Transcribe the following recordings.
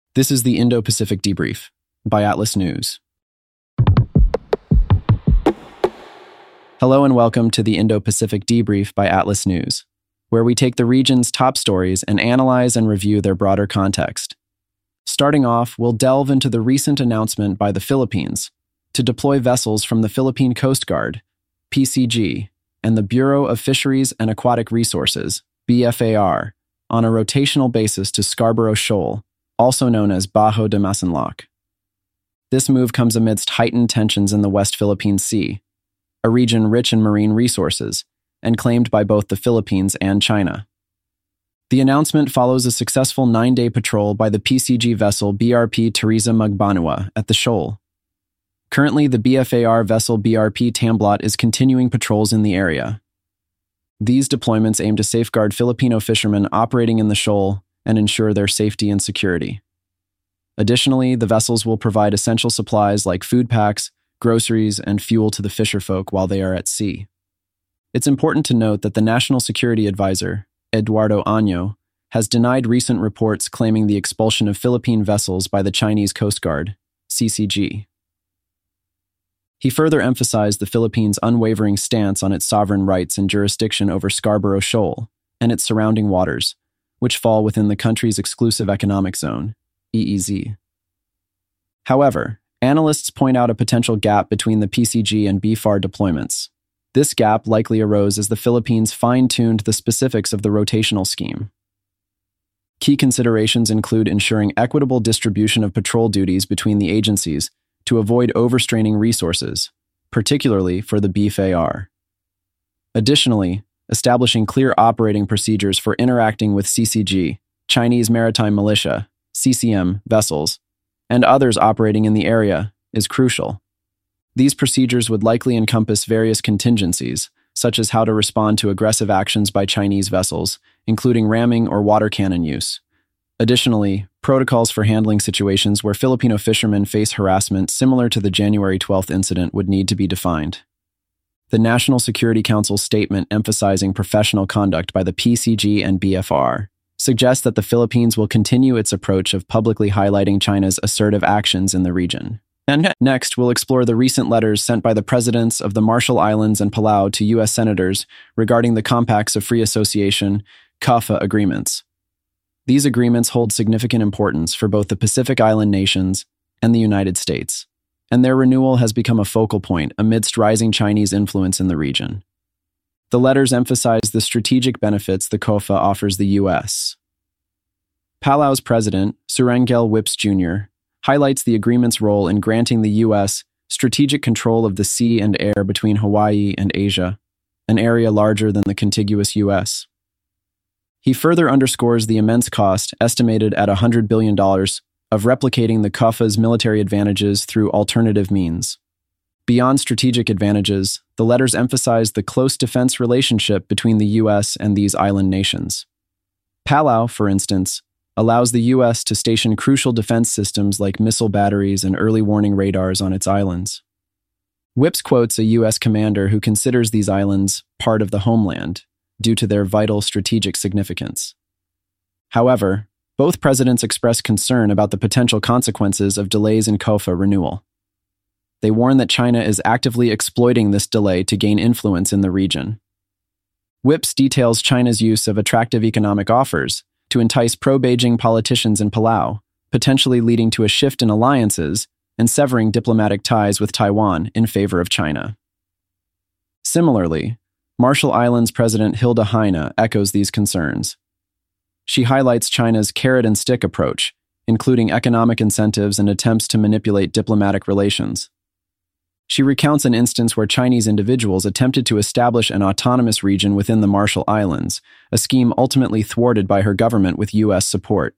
This is the Indo-Pacific Debrief by Atlas News. Hello and welcome to the Indo-Pacific Debrief by Atlas News, where we take the region's top stories and analyze and review their broader context. Starting off, we'll delve into the recent announcement by the Philippines to deploy vessels from the Philippine Coast Guard, PCG, and the Bureau of Fisheries and Aquatic Resources, BFAR, on a rotational basis to Scarborough Shoal, also known as Bajo de Masinloc. This move comes amidst heightened tensions in the West Philippine Sea, a region rich in marine resources and claimed by both the Philippines and China. The announcement follows a successful 9-day patrol by the PCG vessel BRP Teresa Magbanua at the shoal. Currently, the BFAR vessel BRP Tamblot is continuing patrols in the area. These deployments aim to safeguard Filipino fishermen operating in the shoal and ensure their safety and security. Additionally, the vessels will provide essential supplies like food packs, groceries, and fuel to the fisherfolk while they are at sea. It's important to note that the National Security Advisor, Eduardo Año, has denied recent reports claiming the expulsion of Philippine vessels by the Chinese Coast Guard, CCG. He further emphasized the Philippines' unwavering stance on its sovereign rights and jurisdiction over Scarborough Shoal and its surrounding waters, which fall within the country's exclusive economic zone, EEZ. However, analysts point out a potential gap between the PCG and BFAR deployments. This gap likely arose as the Philippines fine-tuned the specifics of the rotational scheme. Key considerations include ensuring equitable distribution of patrol duties between the agencies to avoid overstraining resources, particularly for the BFAR. Additionally, establishing clear operating procedures for interacting with CCG, Chinese Maritime Militia, CCM, vessels, and others operating in the area is crucial. These procedures would likely encompass various contingencies, such as how to respond to aggressive actions by Chinese vessels, including ramming or water cannon use. Additionally, protocols for handling situations where Filipino fishermen face harassment similar to the January 12th incident would need to be defined. The National Security Council's statement emphasizing professional conduct by the PCG and BFAR suggests that the Philippines will continue its approach of publicly highlighting China's assertive actions in the region. And next, we'll explore the recent letters sent by the presidents of the Marshall Islands and Palau to U.S. senators regarding the Compacts of Free Association, CAFA agreements. These agreements hold significant importance for both the Pacific Island nations and the United States, and their renewal has become a focal point amidst rising Chinese influence in the region. The letters emphasize the strategic benefits the COFA offers the U.S. Palau's president, Surangel Whips Jr., highlights the agreement's role in granting the U.S. strategic control of the sea and air between Hawaii and Asia, an area larger than the contiguous U.S. He further underscores the immense cost, estimated at $100 billion, of replicating the COFA's military advantages through alternative means. Beyond strategic advantages, the letters emphasize the close defense relationship between the U.S. and these island nations. Palau, for instance, allows the U.S. to station crucial defense systems like missile batteries and early warning radars on its islands. Whips quotes a U.S. commander who considers these islands part of the homeland due to their vital strategic significance. However, both presidents expressed concern about the potential consequences of delays in COFA renewal. They warn that China is actively exploiting this delay to gain influence in the region. Whips details China's use of attractive economic offers to entice pro-Beijing politicians in Palau, potentially leading to a shift in alliances and severing diplomatic ties with Taiwan in favor of China. Similarly, Marshall Islands President Hilda Heine echoes these concerns. She highlights China's carrot-and-stick approach, including economic incentives and attempts to manipulate diplomatic relations. She recounts an instance where Chinese individuals attempted to establish an autonomous region within the Marshall Islands, a scheme ultimately thwarted by her government with U.S. support.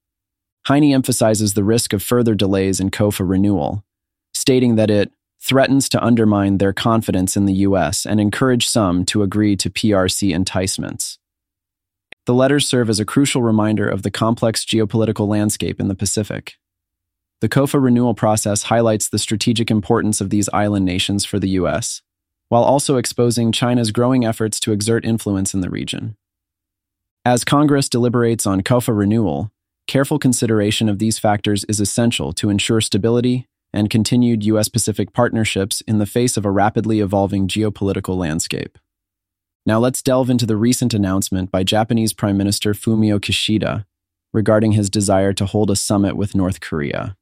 Heine emphasizes the risk of further delays in COFA renewal, stating that it threatens to undermine their confidence in the U.S. and encourage some to agree to PRC enticements. The letters serve as a crucial reminder of the complex geopolitical landscape in the Pacific. The COFA renewal process highlights the strategic importance of these island nations for the U.S., while also exposing China's growing efforts to exert influence in the region. As Congress deliberates on COFA renewal, Careful consideration of these factors is essential to ensure stability and continued U.S.-Pacific partnerships in the face of a rapidly evolving geopolitical landscape. Now let's delve into the recent announcement by Japanese Prime Minister Fumio Kishida regarding his desire to hold a summit with North Korea.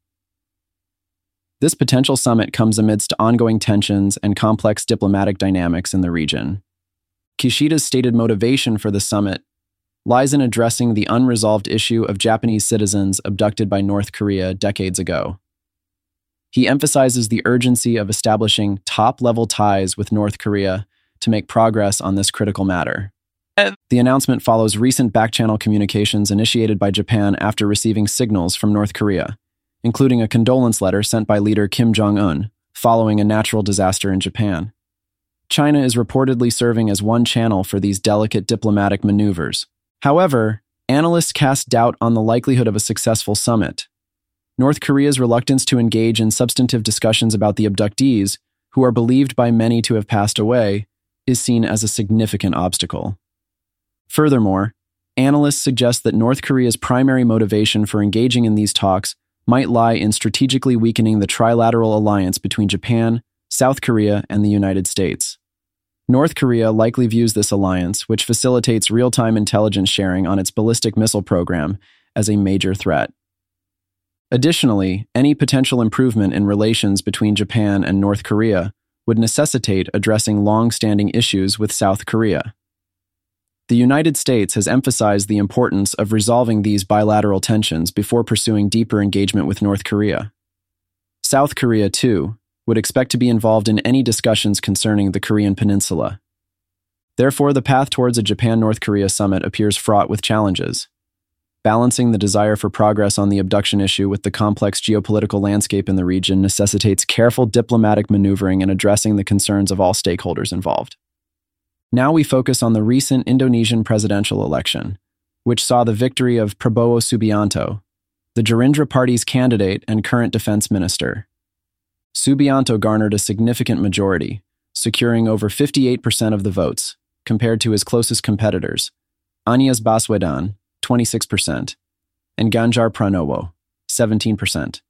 This potential summit comes amidst ongoing tensions and complex diplomatic dynamics in the region. Kishida's stated motivation for the summit lies in addressing the unresolved issue of Japanese citizens abducted by North Korea decades ago. He emphasizes the urgency of establishing top-level ties with North Korea to make progress on this critical matter. The announcement follows recent back-channel communications initiated by Japan after receiving signals from North Korea, including a condolence letter sent by leader Kim Jong-un following a natural disaster in Japan. China is reportedly serving as one channel for these delicate diplomatic maneuvers. However, analysts cast doubt on the likelihood of a successful summit. North Korea's reluctance to engage in substantive discussions about the abductees, who are believed by many to have passed away, is seen as a significant obstacle. Furthermore, analysts suggest that North Korea's primary motivation for engaging in these talks might lie in strategically weakening the trilateral alliance between Japan, South Korea, and the United States. North Korea likely views this alliance, which facilitates real-time intelligence sharing on its ballistic missile program, as a major threat. Additionally, any potential improvement in relations between Japan and North Korea would necessitate addressing long-standing issues with South Korea. The United States has emphasized the importance of resolving these bilateral tensions before pursuing deeper engagement with North Korea. South Korea, too, would expect to be involved in any discussions concerning the Korean Peninsula. Therefore, the path towards a Japan-North Korea summit appears fraught with challenges. Balancing the desire for progress on the abduction issue with the complex geopolitical landscape in the region necessitates careful diplomatic maneuvering and addressing the concerns of all stakeholders involved. Now we focus on the recent Indonesian presidential election, which saw the victory of Prabowo Subianto, the Gerindra Party's candidate and current defense minister. Subianto garnered a significant majority, securing over 58% of the votes, compared to his closest competitors, Anies Baswedan, 26%, and Ganjar Pranowo, 17%.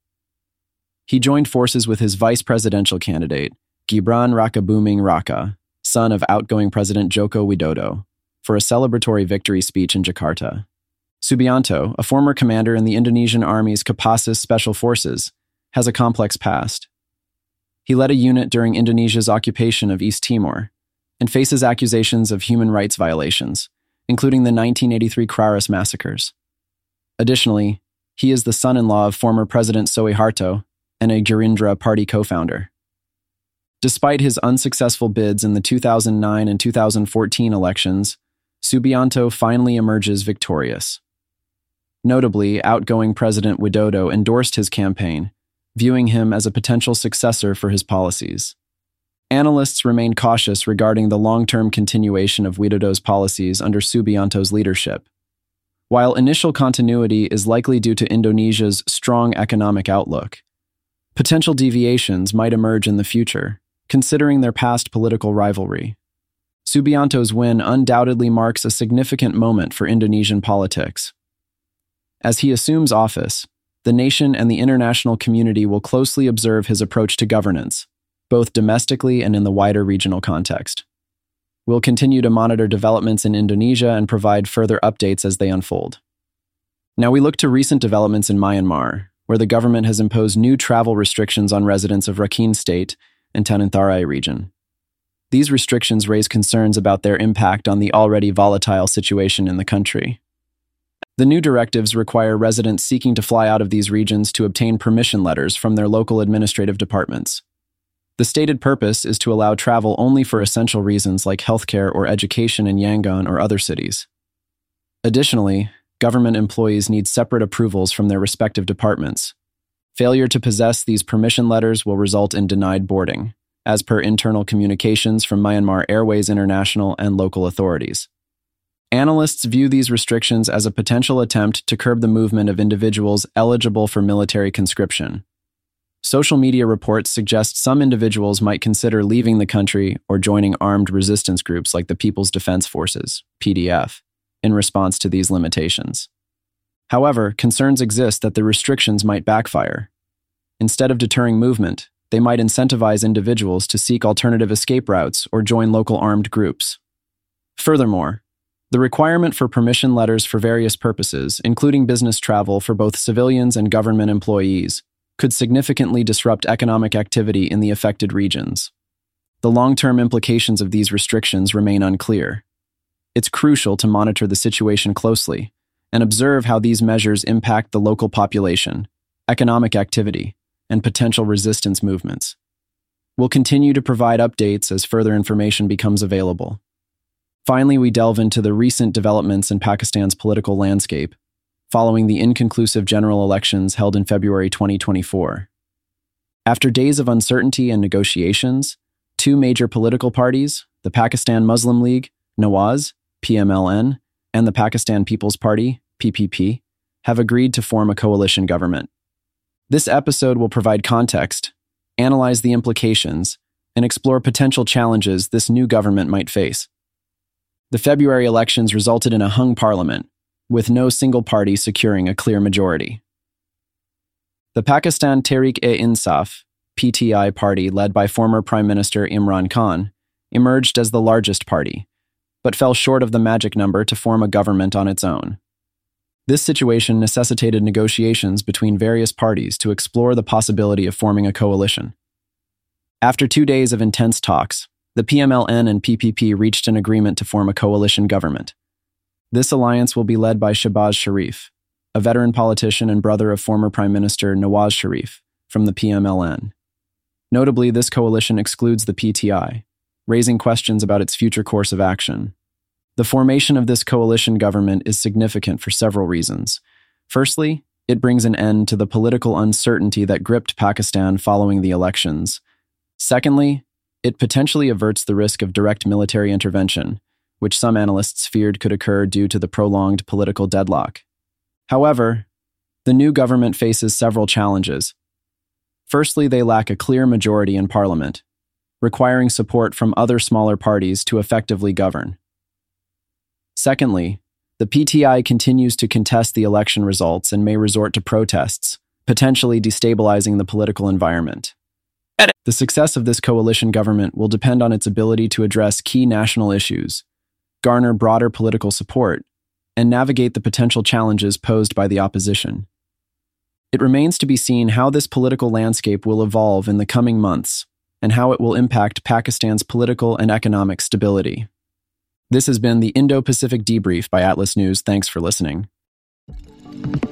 He joined forces with his vice presidential candidate, Gibran Rakabuming Raka, son of outgoing President Joko Widodo, for a celebratory victory speech in Jakarta. Subianto, a former commander in the Indonesian Army's Kopassus Special Forces, has a complex past. He led a unit during Indonesia's occupation of East Timor and faces accusations of human rights violations, including the 1983 Kraras massacres. Additionally, he is the son-in-law of former President Suharto and a Gerindra party co-founder. Despite his unsuccessful bids in the 2009 and 2014 elections, Subianto finally emerges victorious. Notably, outgoing President Widodo endorsed his campaign, viewing him as a potential successor for his policies. Analysts remain cautious regarding the long-term continuation of Widodo's policies under Subianto's leadership. While initial continuity is likely due to Indonesia's strong economic outlook, potential deviations might emerge in the future, considering their past political rivalry. Subianto's win undoubtedly marks a significant moment for Indonesian politics. As he assumes office, the nation and the international community will closely observe his approach to governance, both domestically and in the wider regional context. We'll continue to monitor developments in Indonesia and provide further updates as they unfold. Now we look to recent developments in Myanmar, where the government has imposed new travel restrictions on residents of Rakhine State and Tanjung Tharai region. These restrictions raise concerns about their impact on the already volatile situation in the country. The new directives require residents seeking to fly out of these regions to obtain permission letters from their local administrative departments. The stated purpose is to allow travel only for essential reasons like healthcare or education in Yangon or other cities. Additionally, government employees need separate approvals from their respective departments. Failure to possess these permission letters will result in denied boarding, as per internal communications from Myanmar Airways International and local authorities. Analysts view these restrictions as a potential attempt to curb the movement of individuals eligible for military conscription. Social media reports suggest some individuals might consider leaving the country or joining armed resistance groups like the People's Defense Forces, PDF, in response to these limitations. However, concerns exist that the restrictions might backfire. Instead of deterring movement, they might incentivize individuals to seek alternative escape routes or join local armed groups. Furthermore, the requirement for permission letters for various purposes, including business travel for both civilians and government employees, could significantly disrupt economic activity in the affected regions. The long-term implications of these restrictions remain unclear. It's crucial to monitor the situation closely and observe how these measures impact the local population, economic activity, and potential resistance movements. We'll continue to provide updates as further information becomes available. Finally, we delve into the recent developments in Pakistan's political landscape, following the inconclusive general elections held in February 2024. After days of uncertainty and negotiations, two major political parties, the Pakistan Muslim League, Nawaz, PMLN, and the Pakistan People's Party, PPP, have agreed to form a coalition government. This episode will provide context, analyze the implications, and explore potential challenges this new government might face. The February elections resulted in a hung parliament, with no single party securing a clear majority. The Pakistan Tehreek-e-Insaf, PTI party led by former Prime Minister Imran Khan, emerged as the largest party, but fell short of the magic number to form a government on its own. This situation necessitated negotiations between various parties to explore the possibility of forming a coalition. After 2 days of intense talks, the PMLN and PPP reached an agreement to form a coalition government. This alliance will be led by Shehbaz Sharif, a veteran politician and brother of former Prime Minister Nawaz Sharif, from the PMLN. Notably, this coalition excludes the PTI, raising questions about its future course of action. The formation of this coalition government is significant for several reasons. Firstly, it brings an end to the political uncertainty that gripped Pakistan following the elections. Secondly, it potentially averts the risk of direct military intervention, which some analysts feared could occur due to the prolonged political deadlock. However, the new government faces several challenges. Firstly, they lack a clear majority in parliament, requiring support from other smaller parties to effectively govern. Secondly, the PTI continues to contest the election results and may resort to protests, potentially destabilizing the political environment. The success of this coalition government will depend on its ability to address key national issues, garner broader political support, and navigate the potential challenges posed by the opposition. It remains to be seen how this political landscape will evolve in the coming months and how it will impact Pakistan's political and economic stability. This has been the Indo-Pacific Debrief by Atlas News. Thanks for listening.